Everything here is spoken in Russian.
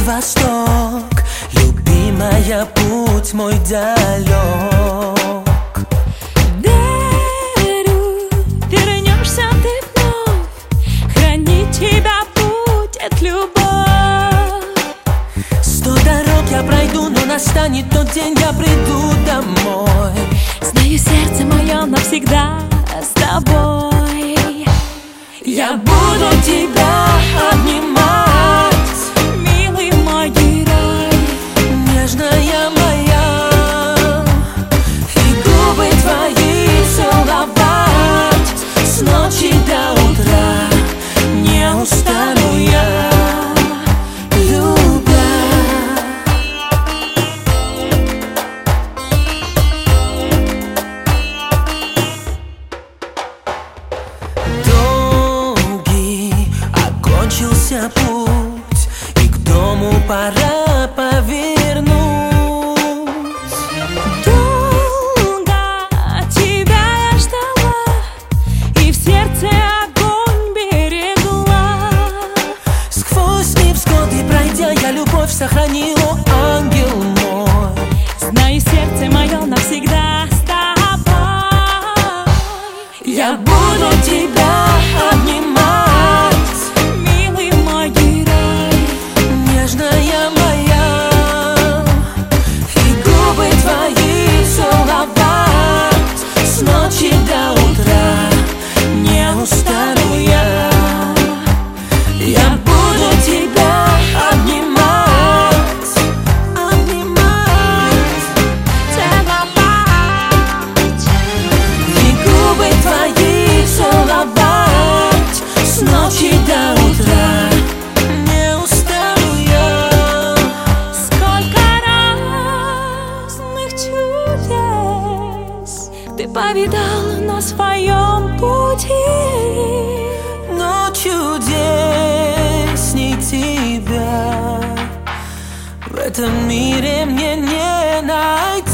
восток, любимая, путь мой далек. Верю, вернешься ты вновь, хранить тебя будет любовь. 100 дорог я пройду, но настанет тот день, я приду домой. Знаю, сердце мое навсегда с тобой. Я буду тебя обнимать, милый мой герой, нежная моя, и губы твои целовать с ночи до утра. Не устану я, любя. Долгий окончился путь, и к дому пора повернуть. долго тебя я ждала, и в сердце огонь берегла. Сквозь невзгоды пройдя, я любовь сохранила, ангел мой. Знаю, сердце мое навсегда с тобой. Я буду тебя обнимать, Милый мой герой, нежная моя, и губы твои целовать с ночи до утра. Не устану я. Я буду тебя обнимать, целовать. и губы твои целовать с ночи до утра. Не устану я. Сколько разных чудес ты повидал на своем пути, Но чудесней тебя в этом мире мне не найти.